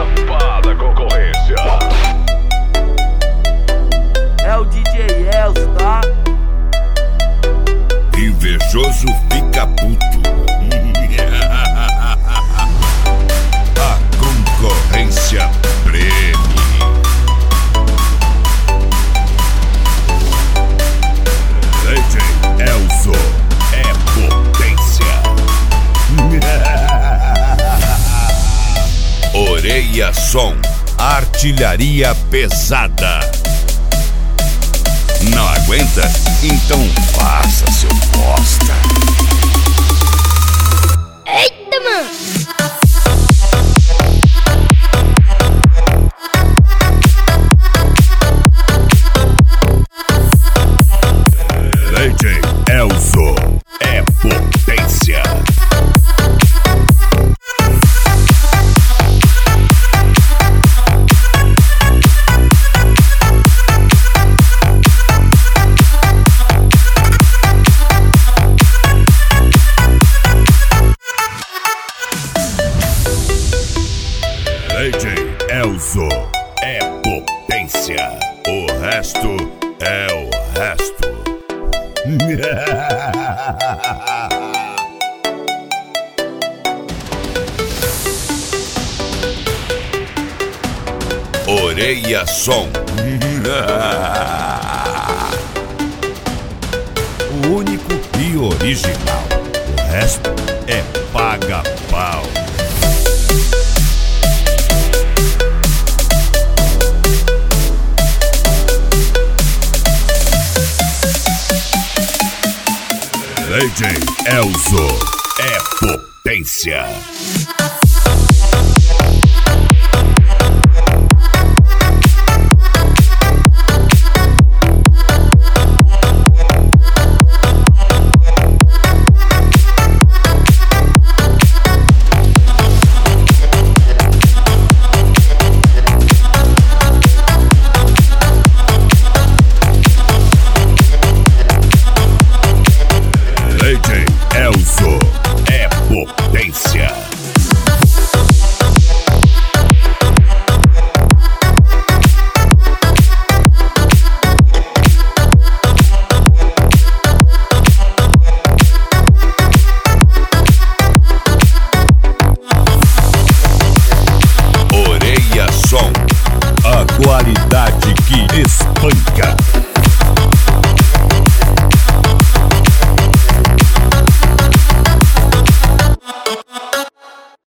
Escapar da concorrência. É o DJ Elcio, tá? Invejoso fica puto. A concorrência prêmio. DJ Elcio é potência. Orelha Som, artilharia pesada. Não aguenta? Então faça seu bosta. Eita, mano! DJ Elcio é potência. DJ Elcio é potência. O resto é o resto. Orelha Som. O único e original. O resto é paga-pau. DJ Elcio é potência. DJ Elcio é potência.